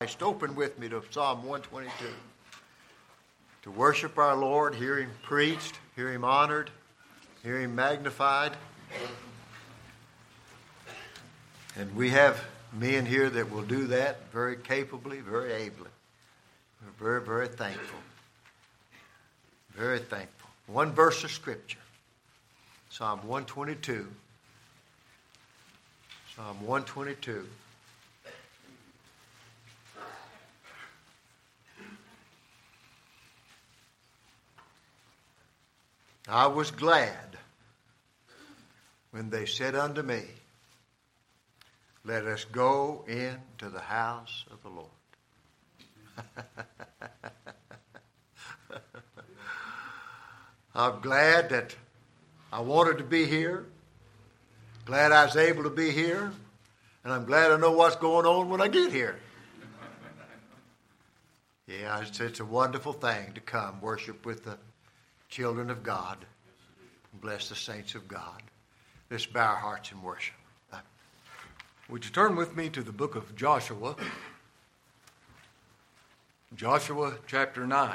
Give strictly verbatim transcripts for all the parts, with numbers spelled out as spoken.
Open with me to Psalm one twenty-two. To worship our Lord, hear Him preached, hear Him honored, hear Him magnified. And we have men here that will do that very capably, very ably. We're very, very thankful. Very thankful. One verse of Scripture. Psalm one twenty-two. Psalm one twenty-two. I was glad when they said unto me, let us go into the house of the Lord. I'm glad that I wanted to be here. Glad I was able to be here. And I'm glad I know what's going on when I get here. Yeah, it's, it's a wonderful thing to come worship with the children of God. Bless the saints of God. Let's bow our hearts in worship. Would you turn with me to the book of Joshua? Joshua chapter nine.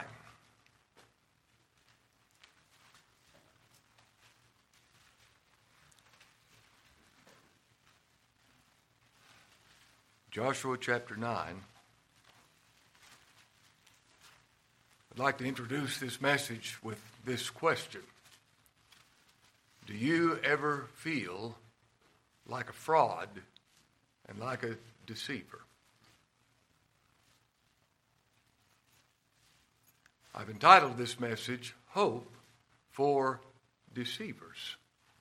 Joshua chapter nine. I'd like to introduce this message with this question. Do you ever feel like a fraud and like a deceiver? I've entitled this message, Hope for Deceivers.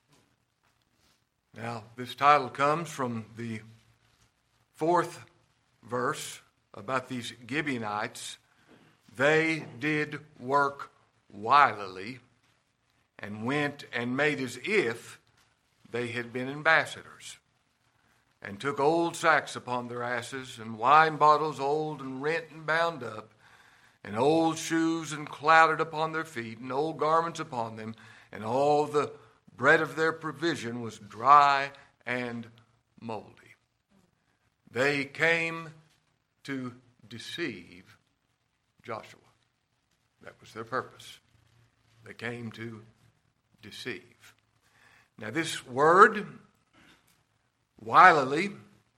Now, this title comes from the fourth verse about these Gibeonites. They did work wilily and went and made as if they had been ambassadors, and took old sacks upon their asses, and wine bottles old and rent and bound up, and old shoes and clouded upon their feet, and old garments upon them, and all the bread of their provision was dry and moldy. They came to deceive Joshua. That was their purpose. They came to deceive. Now this word, wilily,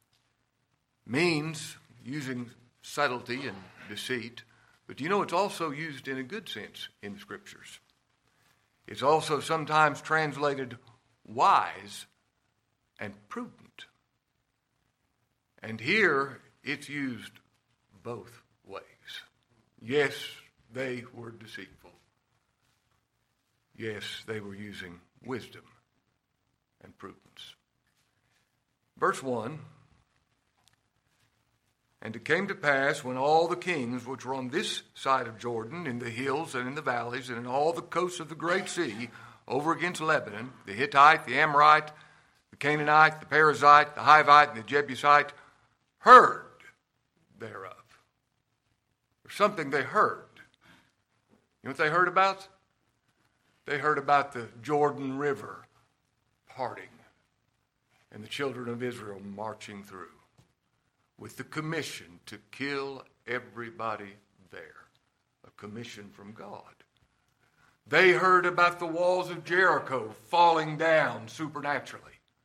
means using subtlety and deceit, but you know it's also used in a good sense in the Scriptures. It's also sometimes translated wise and prudent. And here it's used both ways. Yes, they were deceitful. Yes, they were using wisdom and prudence. Verse one, and it came to pass when all the kings which were on this side of Jordan, in the hills and in the valleys, and in all the coasts of the great sea, over against Lebanon, the Hittite, the Amorite, the Canaanite, the Perizzite, the Hivite, and the Jebusite, heard thereof. There's something they heard. You know what they heard about? They heard about the Jordan River parting and the children of Israel marching through with the commission to kill everybody there, a commission from God. They heard about the walls of Jericho falling down supernaturally.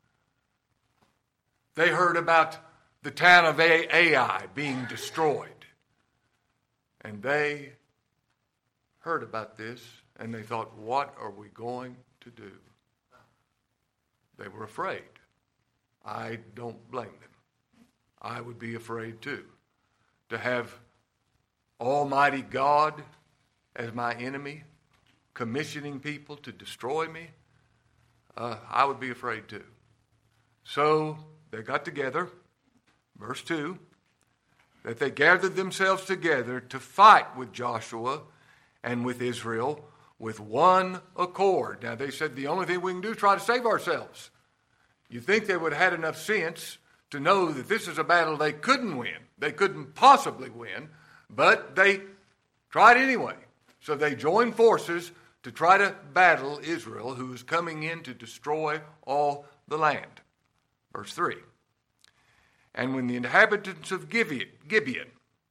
They heard about the town of Ai being destroyed. And they heard about this, and they thought, what are we going to do? They were afraid. I don't blame them. I would be afraid too. To have Almighty God as my enemy, commissioning people to destroy me, uh, I would be afraid too. So they got together, verse two, that they gathered themselves together to fight with Joshua and with Israel with one accord. Now they said the only thing we can do is try to save ourselves. You'd think they would have had enough sense to know that this is a battle they couldn't win. They couldn't possibly win, but they tried anyway. So they joined forces to try to battle Israel, who is coming in to destroy all the land. Verse three. And when the inhabitants of Gibeon, Gibeon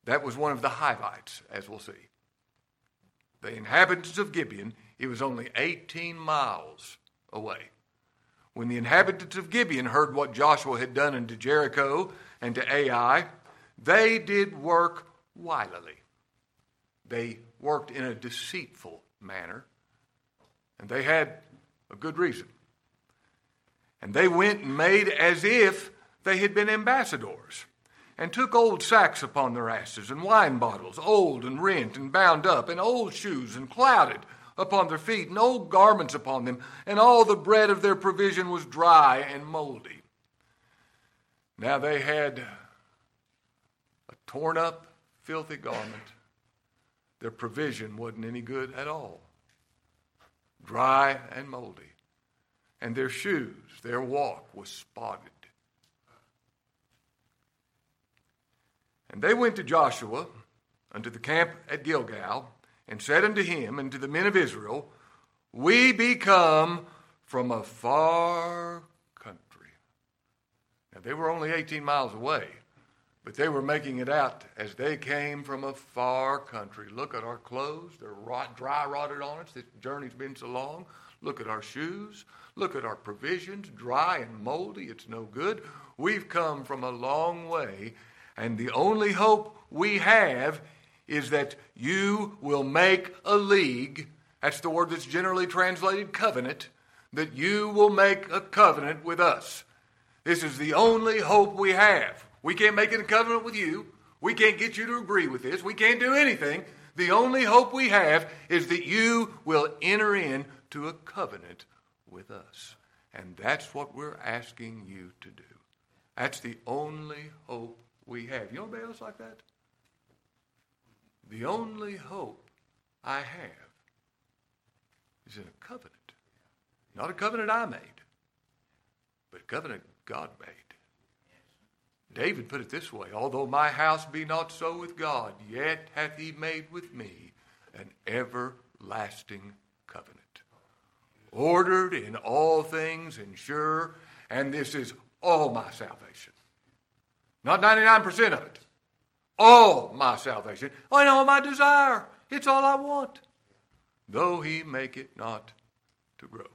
That was one of the Hivites, as we'll see. The inhabitants of Gibeon, it was only eighteen miles away. When the inhabitants of Gibeon heard what Joshua had done unto Jericho and to Ai, they did work wilily. They worked in a deceitful manner, and they had a good reason. And they went and made as if they had been ambassadors, and took old sacks upon their asses, and wine bottles, old and rent and bound up, and old shoes and clouded upon their feet, and old garments upon them, and all the bread of their provision was dry and moldy. Now they had a torn up, filthy garment. Their provision wasn't any good at all. Dry and moldy. And their shoes, their walk was spotted. And they went to Joshua unto the camp at Gilgal, and said unto him and to the men of Israel, We be come from a far country. Now they were only eighteen miles away, but they were making it out as they came from a far country. Look at our clothes. They're rot, dry rotted on us. This journey's been so long. Look at our shoes. Look at our provisions, dry and moldy. It's no good. We've come from a long way, and the only hope we have is that you will make a league. That's the word that's generally translated covenant. That you will make a covenant with us. This is the only hope we have. We can't make a covenant with you. We can't get you to agree with this. We can't do anything. The only hope we have is that you will enter into a covenant with us. And that's what we're asking you to do. That's the only hope we have. You know anybody else like that? The only hope I have is in a covenant. Not a covenant I made, but a covenant God made. David put it this way, Although my house be not so with God, yet hath he made with me an everlasting covenant. Ordered in all things and sure, and this is all my salvation. Not ninety-nine percent of it. All my salvation. I know my desire. It's all I want. Though he make it not to grow.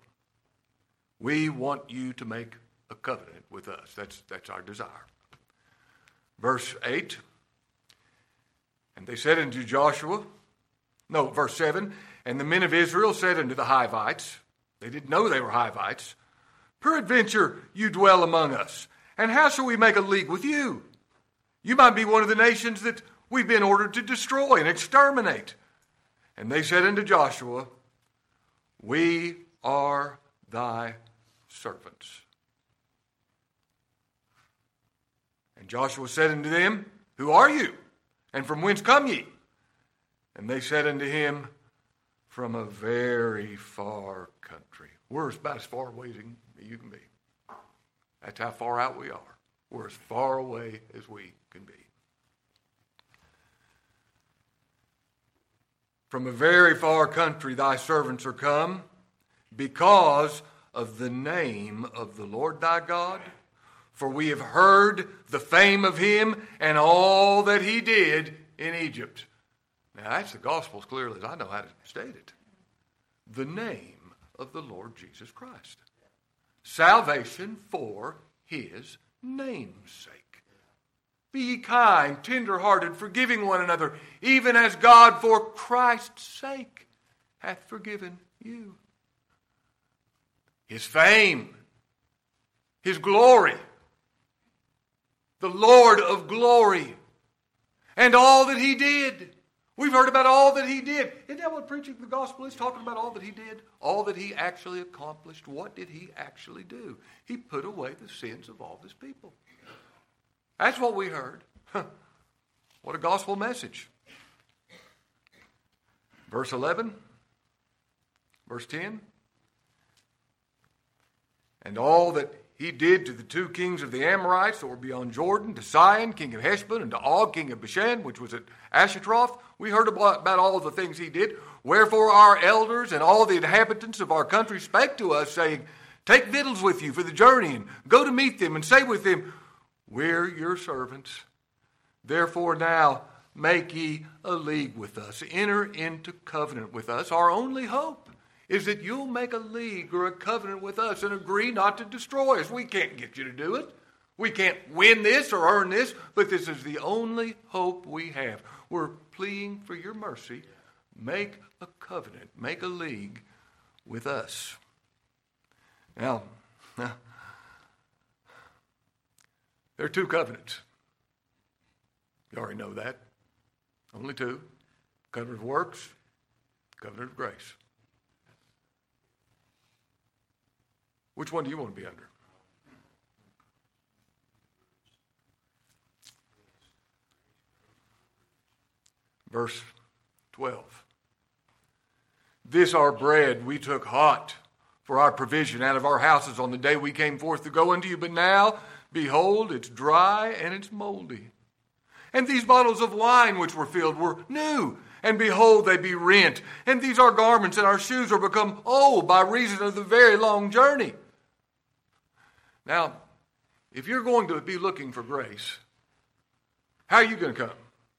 We want you to make a covenant with us. That's, that's our desire. Verse eight. And they said unto Joshua, no, verse seven. And the men of Israel said unto the Hivites, they didn't know they were Hivites, Peradventure you dwell among us, and how shall we make a league with you? You might be one of the nations that we've been ordered to destroy and exterminate. And they said unto Joshua, We are thy servants. And Joshua said unto them, Who are you? And from whence come ye? And they said unto him, From a very far country. We're about as far away as you can be. That's how far out we are. We're as far away as we can be. From a very far country thy servants are come, because of the name of the Lord thy God. For we have heard the fame of him and all that he did in Egypt. Now that's the gospel as clearly as I know how to state it. The name of the Lord Jesus Christ. Salvation for his name's sake. Be ye kind, tender-hearted, forgiving one another, even as God for Christ's sake hath forgiven you. His fame, his glory, the Lord of glory, and all that he did. We've heard about all that he did. Isn't that what preaching the gospel is? Talking about all that he did? All that he actually accomplished. What did he actually do? He put away the sins of all his people. That's what we heard. What a gospel message. Verse eleven. Verse ten. And all that he did to the two kings of the Amorites that were beyond Jordan, to Sihon, king of Heshbon, and to Og, king of Bashan, which was at Ashtaroth. We heard about, about all the things he did. Wherefore our elders and all the inhabitants of our country spake to us, saying, Take victuals with you for the journey, and go to meet them, and say with them, We're your servants. Therefore now make ye a league with us. Enter into covenant with us. Our only hope is that you'll make a league or a covenant with us and agree not to destroy us. We can't get you to do it. We can't win this or earn this, but this is the only hope we have. We're pleading for your mercy. Make a covenant, make a league with us. Now, now there are two covenants. You already know that. Only two. Covenant of works, covenant of grace. Which one do you want to be under? Verse twelve. This our bread we took hot for our provision out of our houses on the day we came forth to go unto you. But now, behold, it's dry and it's moldy. And these bottles of wine which were filled were new, and behold, they be rent. And these our garments and our shoes are become old by reason of the very long journey. Now, if you're going to be looking for grace, how are you going to come?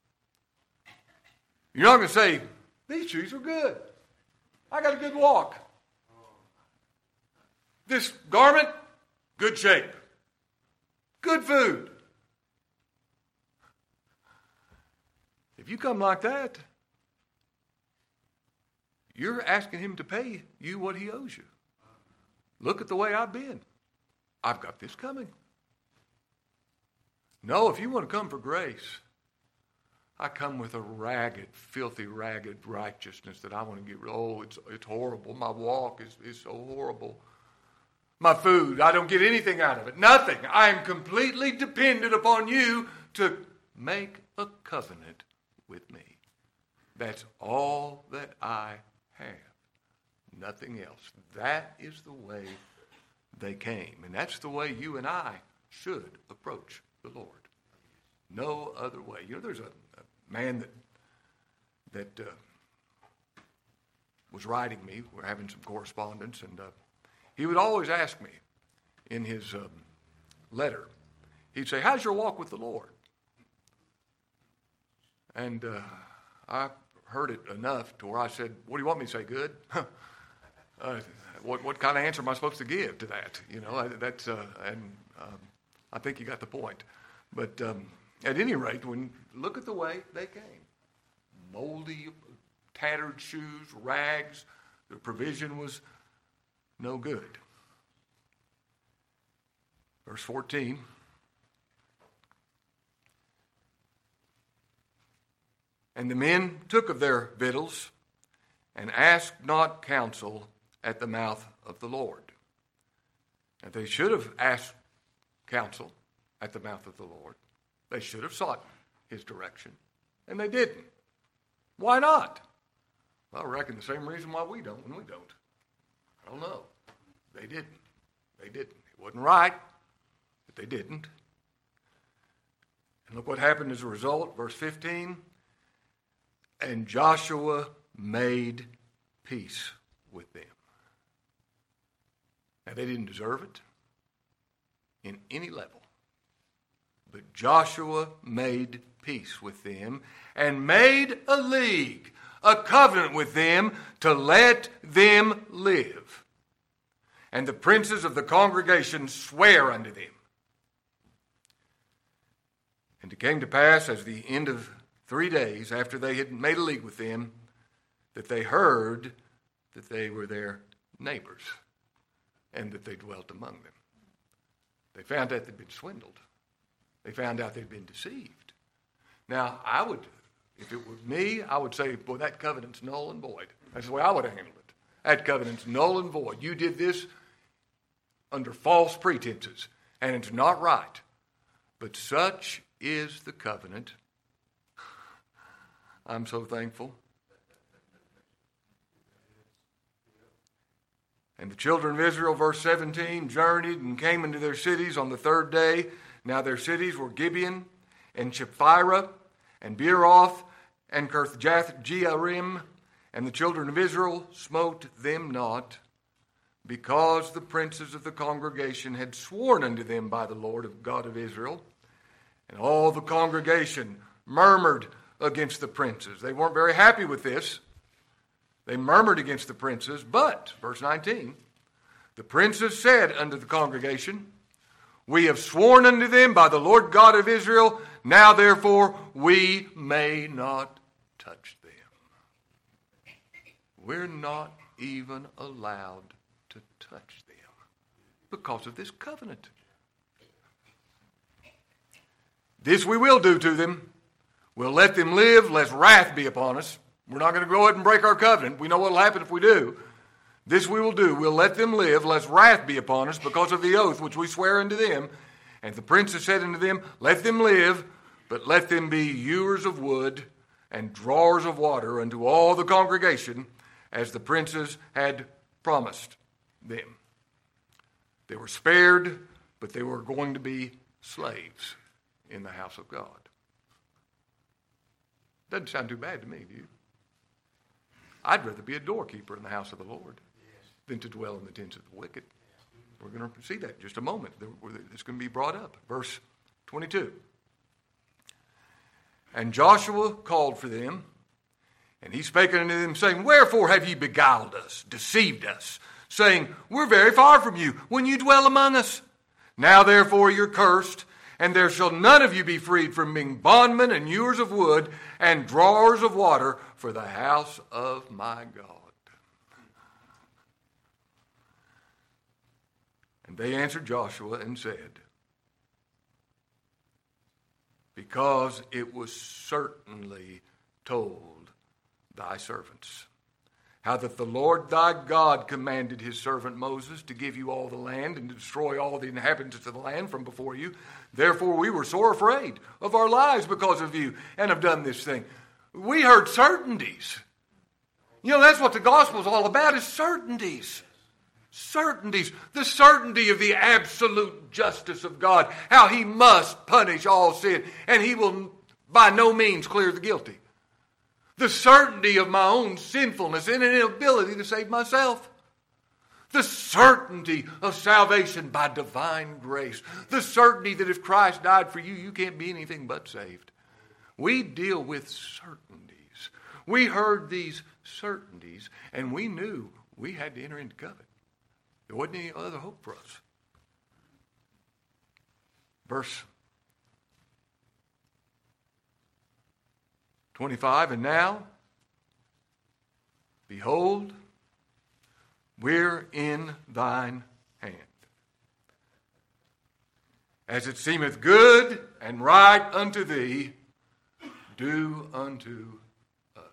You're not going to say, these shoes are good. I got a good walk. This garment, good shape. Good food. If you come like that, you're asking him to pay you what he owes you. Look at the way I've been. I've got this coming. No, if you want to come for grace, I come with a ragged, filthy, ragged righteousness that I want to get rid of. Oh, it's, it's horrible. My walk is, is so horrible. My food, I don't get anything out of it. Nothing. I am completely dependent upon you to make a covenant with me. That's all that I have. Nothing else. That is the way they came. And that's the way you and I should approach the Lord. No other way. You know, there's a, a man that that uh, was writing me. We're having some correspondence, and uh, he would always ask me in his um, letter, he'd say, how's your walk with the Lord? And uh, I heard it enough to where I said, what do you want me to say, good? uh, what what kind of answer am I supposed to give to that? You know, I, that's, uh, and um, I think you got the point. But um, at any rate, when look at the way they came. Moldy, tattered shoes, rags, the provision was no good. Verse fourteen. And the men took of their victuals and asked not counsel at the mouth of the Lord. And they should have asked counsel at the mouth of the Lord. They should have sought his direction. And they didn't. Why not? Well, I reckon the same reason why we don't when we don't. I don't know. They didn't. They didn't. It wasn't right, but they didn't. And look what happened as a result. Verse fifteen. And Joshua made peace with them. Now, they didn't deserve it in any level. But Joshua made peace with them and made a league, a covenant with them to let them live. And the princes of the congregation swear unto them. And it came to pass as the end of three days after they had made a league with them, that they heard that they were their neighbors and that they dwelt among them. They found out they'd been swindled. They found out they'd been deceived. Now, I would, if it was me, I would say, boy, that covenant's null and void. That's the way I would handle it. That covenant's null and void. You did this under false pretenses, and it's not right. But such is the covenant. I'm so thankful. And the children of Israel, verse seventeen, journeyed and came into their cities on the third day. Now their cities were Gibeon and Chephirah and Beeroth and Kirjath-jearim. And the children of Israel smote them not, because the princes of the congregation had sworn unto them by the Lord of God of Israel. And all the congregation murmured against the princes. They weren't very happy with this. They murmured against the princes, but, verse nineteen, the princes said unto the congregation, we have sworn unto them by the Lord God of Israel, now therefore we may not touch them. We're not even allowed to touch them because of this covenant. This we will do to them. We'll let them live, lest wrath be upon us. We're not going to go ahead and break our covenant. We know what will happen if we do. This we will do. We'll let them live, lest wrath be upon us, because of the oath which we swear unto them. And the princes said unto them, let them live, but let them be hewers of wood and drawers of water unto all the congregation, as the princes had promised them. They were spared, but they were going to be slaves in the house of God. Doesn't sound too bad to me, do you? I'd rather be a doorkeeper in the house of the Lord than to dwell in the tents of the wicked. We're going to see that in just a moment. It's going to be brought up. Verse twenty-two. And Joshua called for them, and he spake unto them, saying, wherefore have ye beguiled us, deceived us, saying, we're very far from you, when you dwell among us? Now therefore you're cursed, and there shall none of you be freed from being bondmen and hewers of wood and drawers of water for the house of my God. And they answered Joshua and said, because it was certainly told thy servants, how that the Lord thy God commanded his servant Moses to give you all the land and to destroy all the inhabitants of the land from before you. Therefore we were sore afraid of our lives because of you, and have done this thing. We heard certainties. You know, that's what the gospel is all about, is certainties. Certainties. The certainty of the absolute justice of God, how he must punish all sin, and he will by no means clear the guilty. The certainty of my own sinfulness and inability to save myself. The certainty of salvation by divine grace. The certainty that if Christ died for you, you can't be anything but saved. We deal with certainties. We heard these certainties, and we knew we had to enter into covenant. There wasn't any other hope for us. Verse twenty-five, and now, behold, we're in thine hand. As it seemeth good and right unto thee, do unto us.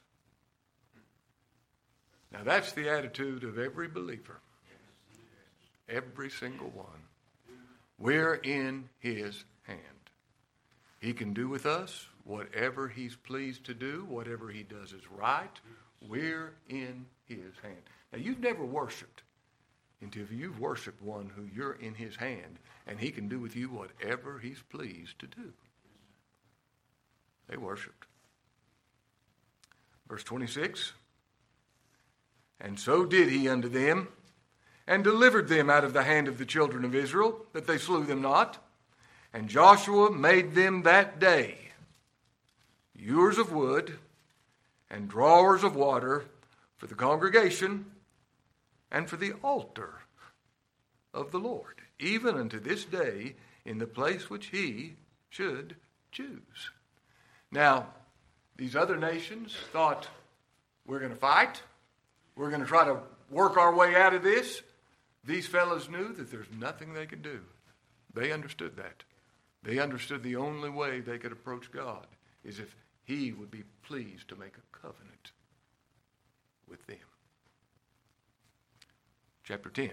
Now that's the attitude of every believer. Every single one. We're in his hand. He can do with us whatever he's pleased to do, whatever he does is right. We're in his hand. Now, you've never worshiped until you've worshiped one who you're in his hand, and he can do with you whatever he's pleased to do. They worshiped. Verse twenty-six, and so did he unto them, and delivered them out of the hand of the children of Israel, that they slew them not. And Joshua made them that day hewers of wood and drawers of water for the congregation and for the altar of the Lord, even unto this day, in the place which he should choose. Now, these other nations thought, we're going to fight. We're going to try to work our way out of this. These fellows knew that there's nothing they could do. They understood that. They understood the only way they could approach God is if he would be pleased to make a covenant with them. Chapter ten.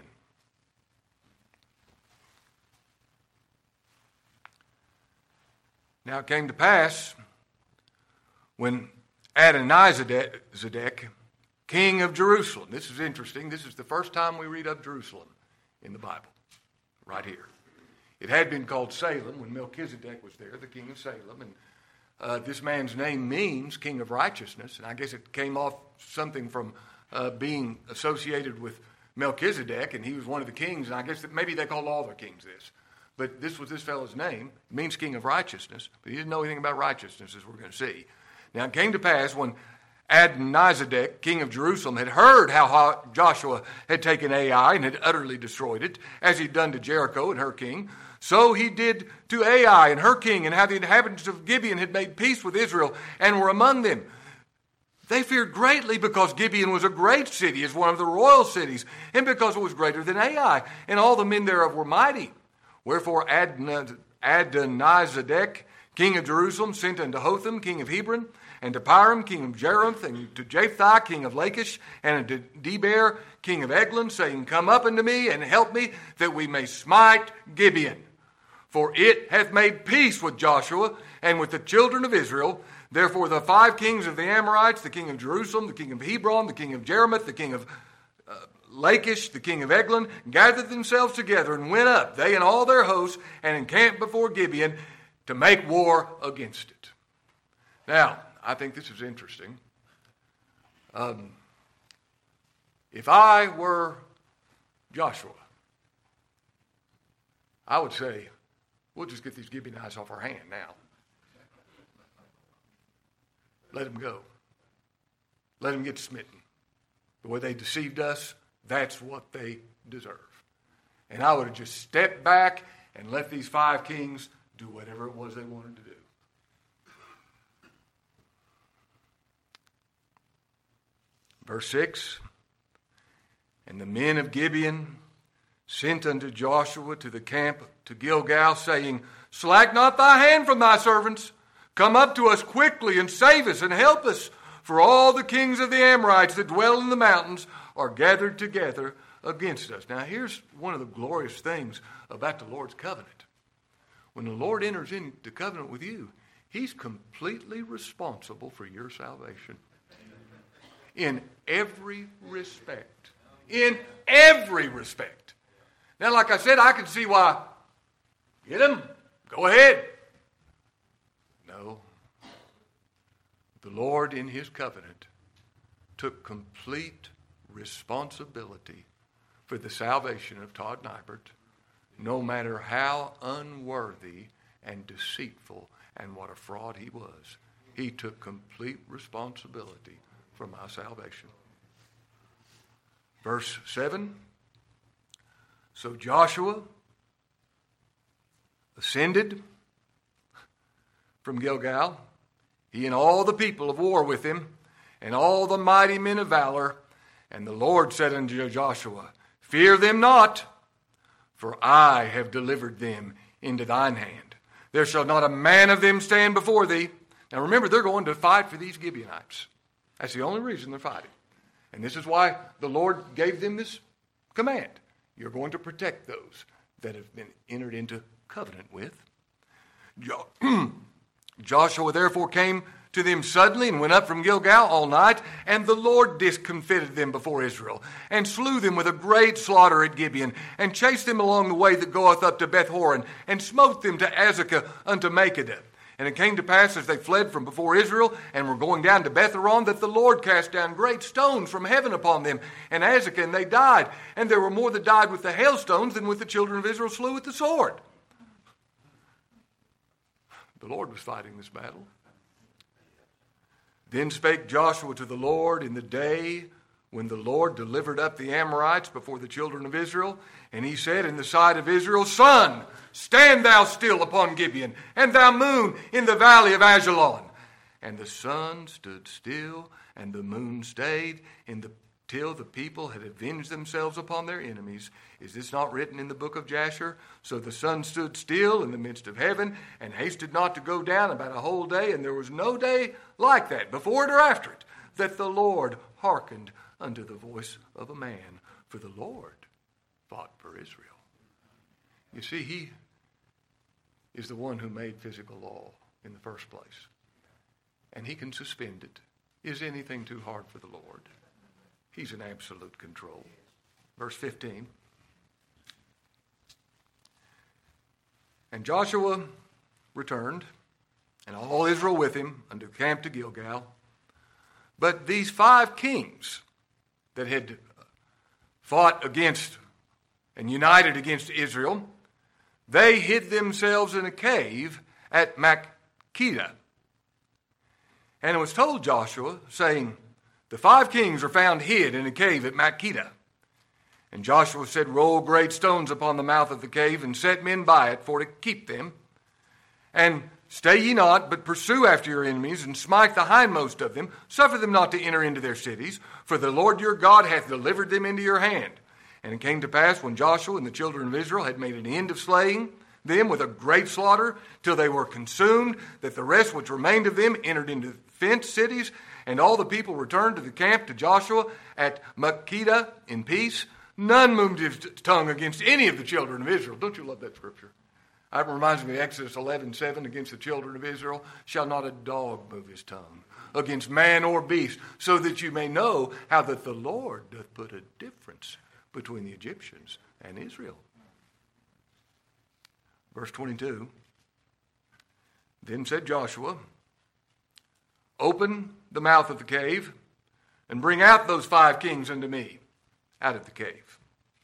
Now it came to pass when Adonizedek, king of Jerusalem. This is interesting. This is the first time we read of Jerusalem in the Bible, right here. It had been called Salem when Melchizedek was there, the king of Salem. And uh, this man's name means king of righteousness. And I guess it came off something from uh, being associated with Melchizedek, and he was one of the kings. And I guess that maybe they called all their kings this. But this was this fellow's name. It means king of righteousness. But he didn't know anything about righteousness, as we're going to see. Now it came to pass when Adonizedek, king of Jerusalem, had heard how Joshua had taken Ai and had utterly destroyed it, as he'd done to Jericho and her king, so he did to Ai and her king, and how the inhabitants of Gibeon had made peace with Israel and were among them. They feared greatly because Gibeon was a great city, as one of the royal cities, and because it was greater than Ai, and all the men thereof were mighty. Wherefore Adonizedek, king of Jerusalem, sent unto Hotham, king of Hebron, and to Piram, king of Jeroth, and to Japhthah, king of Lachish, and unto Deber, king of Eglon, saying, Come up unto me, and help me, that we may smite Gibeon. For it hath made peace with Joshua, and with the children of Israel. Therefore the five kings of the Amorites, the king of Jerusalem, the king of Hebron, the king of Jeremoth, the king of uh, Lachish, the king of Eglon, gathered themselves together, and went up, they and all their hosts, and encamped before Gibeon, to make war against it. Now, I think this is interesting. Um, if I were Joshua, I would say, we'll just get these Gibeonites off our hand now. Let them go. Let them get smitten. The way they deceived us, that's what they deserve. And I would have just stepped back and let these five kings do whatever it was they wanted to do. Verse six, And the men of Gibeon sent unto Joshua to the camp to Gilgal, saying, Slack not thy hand from thy servants. Come up to us quickly and save us and help us. For all the kings of the Amorites that dwell in the mountains are gathered together against us. Now here's one of the glorious things about the Lord's covenant. When the Lord enters into covenant with you, he's completely responsible for your salvation. In every respect. In every respect. Now, like I said, I can see why. Get him. Go ahead. No. The Lord, in his covenant, took complete responsibility for the salvation of Todd Nybert, no matter how unworthy and deceitful and what a fraud he was. He took complete responsibility for my salvation. Verse seven. So Joshua ascended from Gilgal, he and all the people of war with him, and all the mighty men of valor. And the Lord said unto Joshua, Fear them not, for I have delivered them into thine hand. There shall not a man of them stand before thee. Now remember, they're going to fight for these Gibeonites. That's the only reason they're fighting. And this is why the Lord gave them this command. You're going to protect those that have been entered into covenant with. Joshua therefore came to them suddenly and went up from Gilgal all night, and the Lord discomfited them before Israel, and slew them with a great slaughter at Gibeon, and chased them along the way that goeth up to Beth-horon, and smote them to Azekah unto Makkedah. And it came to pass, as they fled from before Israel, and were going down to Beth-horon, that the Lord cast down great stones from heaven upon them, and Azekah, and they died. And there were more that died with the hailstones than with the children of Israel slew with the sword. The Lord was fighting this battle. Then spake Joshua to the Lord in the day when the Lord delivered up the Amorites before the children of Israel. And he said in the sight of Israel, Sun, stand thou still upon Gibeon, and thou moon in the valley of Ajalon. And the sun stood still, and the moon stayed, in the, till the people had avenged themselves upon their enemies. Is this not written in the book of Jasher? So the sun stood still in the midst of heaven, and hasted not to go down about a whole day, and there was no day like that, before it or after it, that the Lord hearkened unto the voice of a man. For the Lord fought for Israel. You see, he is the one who made physical law in the first place. And he can suspend it. Is anything too hard for the Lord? He's in absolute control. Verse fifteen. And Joshua returned, and all Israel with him, unto the camp to Gilgal. But these five kings that had fought against and united against Israel, they hid themselves in a cave at Makkedah. And it was told Joshua, saying, the five kings are found hid in a cave at Makkedah. And Joshua said, roll great stones upon the mouth of the cave, and set men by it for to keep them. And stay ye not, but pursue after your enemies, and smite the hindmost of them. Suffer them not to enter into their cities, for the Lord your God hath delivered them into your hand. And it came to pass, when Joshua and the children of Israel had made an end of slaying them with a great slaughter, till they were consumed, that the rest which remained of them entered into fenced cities, and all the people returned to the camp to Joshua at Makkedah in peace. None moved his tongue against any of the children of Israel. Don't you love that scripture? It reminds me of Exodus eleven seven, against the children of Israel shall not a dog move his tongue against man or beast, so that you may know how that the Lord doth put a difference between the Egyptians and Israel. Verse twenty-two, then said Joshua, open the mouth of the cave, and bring out those five kings unto me out of the cave.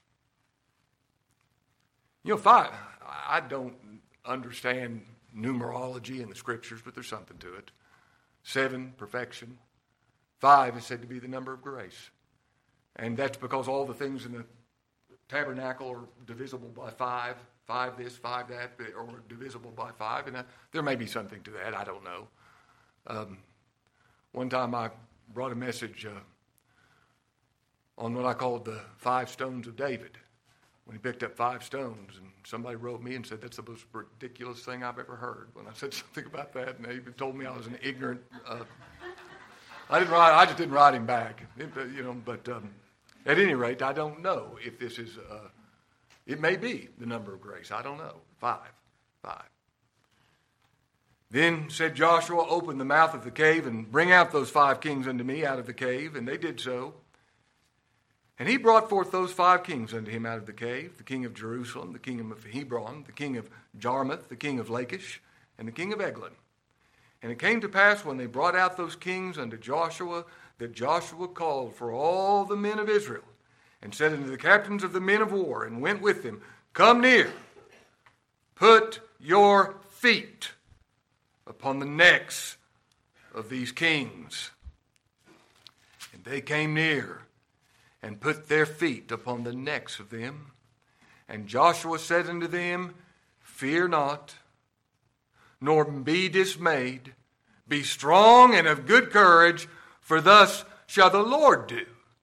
You know, five, I don't understand numerology in the scriptures, but there's something to it. Seven, perfection. Five is said to be the number of grace. And that's because all the things in the tabernacle are divisible by five. Five this, five that, or divisible by five. And uh, there may be something to that. I don't know. Um, one time I brought a message uh, on what I called the five stones of David. When he picked up five stones, and somebody wrote me and said, that's the most ridiculous thing I've ever heard. When I said something about that, and they even told me I was an ignorant. Uh, I didn't write. I just didn't write him back, it, uh, you know. But um, at any rate, I don't know if this is. Uh, it may be the number of grace. I don't know. Five, five. Then said Joshua, open the mouth of the cave and bring out those five kings unto me out of the cave, and they did so. And he brought forth those five kings unto him out of the cave, the king of Jerusalem, the king of Hebron, the king of Jarmuth, the king of Lachish, and the king of Eglon. And it came to pass, when they brought out those kings unto Joshua, that Joshua called for all the men of Israel, and said unto the captains of the men of war, and went with them, come near, put your feet upon the necks of these kings. And they came near, and put their feet upon the necks of them. And Joshua said unto them, fear not, nor be dismayed. Be strong and of good courage, for thus shall the Lord do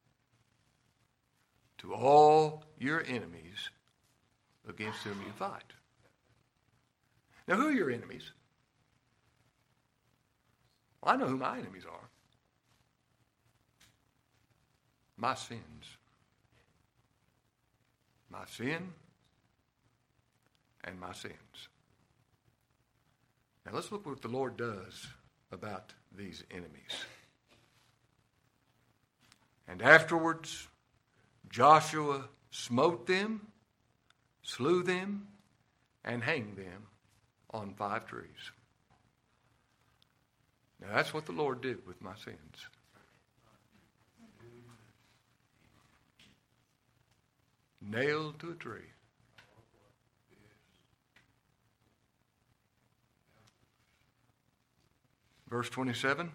to all your enemies against whom you fight. Now, who are your enemies? Well, I know who my enemies are. My sins. My sin and my sins. Now let's look what the Lord does about these enemies. And afterwards, Joshua smote them, slew them, and hanged them on five trees. Now that's what the Lord did with my sins. Nailed to a tree. Verse twenty-seven.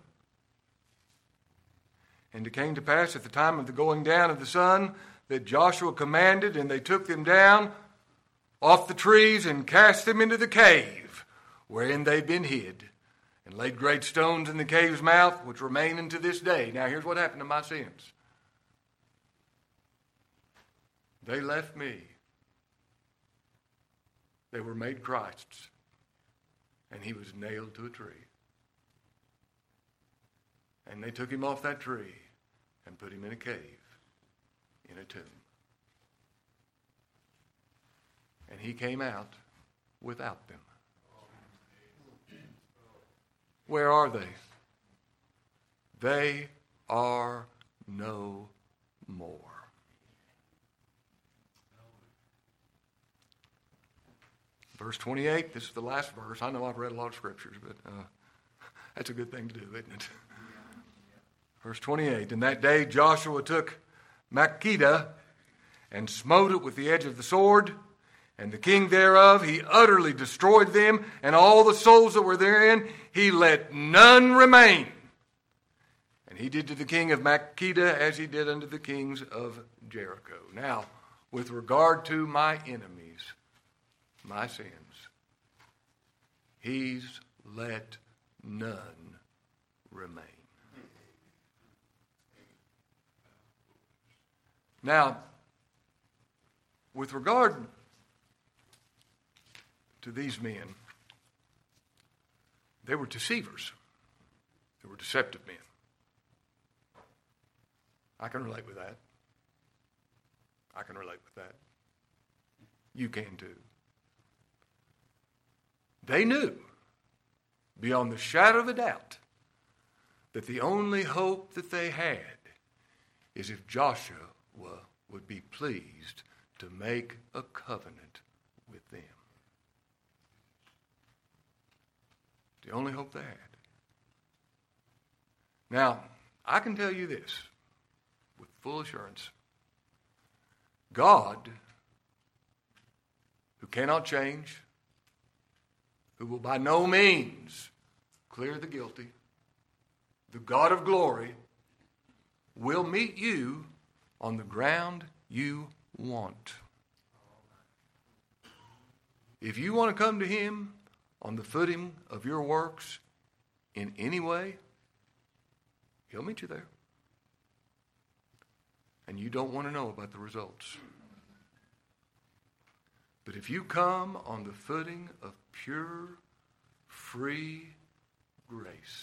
And it came to pass at the time of the going down of the sun that Joshua commanded, and they took them down off the trees and cast them into the cave wherein they'd been hid, and laid great stones in the cave's mouth, which remain unto this day. Now here's what happened to my sins. They left me. They were made Christ's, and he was nailed to a tree. And they took him off that tree and put him in a cave, in a tomb. And he came out without them. Where are they? They are no more. Verse twenty-eight, this is the last verse. I know I've read a lot of scriptures, but uh, that's a good thing to do, isn't it? Verse twenty-eight, and that day Joshua took Makkedah and smote it with the edge of the sword, and the king thereof, he utterly destroyed them, and all the souls that were therein, he let none remain. And he did to the king of Makkedah as he did unto the kings of Jericho. Now, with regard to my enemies, my sins, he's let none remain. Now, with regard to these men, they were deceivers. They were deceptive men. I can relate with that. I can relate with that. You can too. They knew, beyond the shadow of a doubt, that the only hope that they had is if Joshua would be pleased to make a covenant with them. The only hope they had. Now, I can tell you this with full assurance. God, who cannot change, who will by no means clear the guilty, the God of glory, will meet you on the ground you want. If you want to come to him on the footing of your works in any way, he'll meet you there. And you don't want to know about the results. But if you come on the footing of pure, free grace,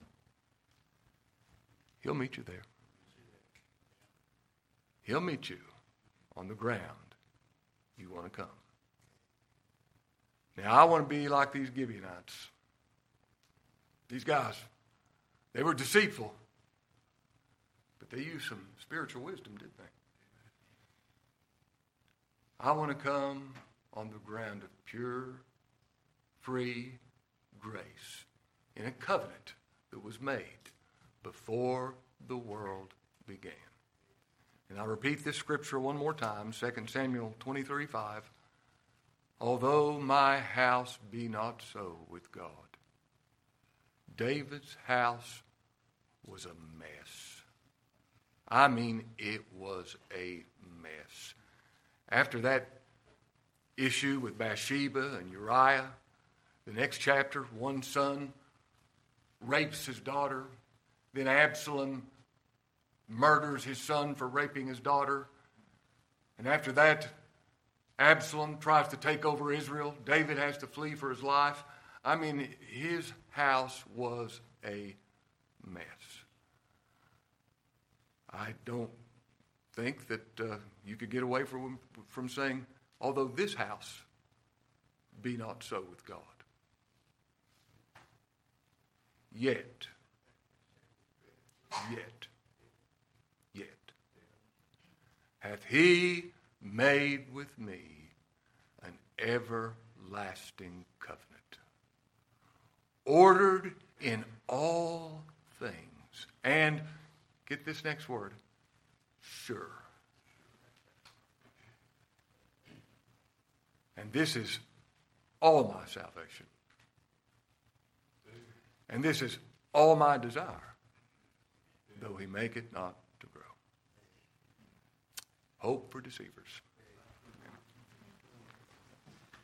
he'll meet you there. He'll meet you on the ground you want to come. Now, I want to be like these Gibeonites. These guys, they were deceitful, but they used some spiritual wisdom, didn't they? I want to come on the ground of pure, free grace in a covenant that was made before the world began. And I'll repeat this scripture one more time, Second Samuel twenty-three five. Although my house be not so with God. David's house was a mess. I mean, it was a mess. After that issue with Bathsheba and Uriah, the next chapter, one son rapes his daughter. Then Absalom murders his son for raping his daughter. And after that, Absalom tries to take over Israel. David has to flee for his life. I mean, his house was a mess. I don't think that uh, you could get away from, from saying, although this house be not so with God. Yet, yet, yet, hath he made with me an everlasting covenant, ordered in all things, and, get this next word, sure. And this is all my salvation. And this is all my desire, though he make it not to grow. Hope for deceivers.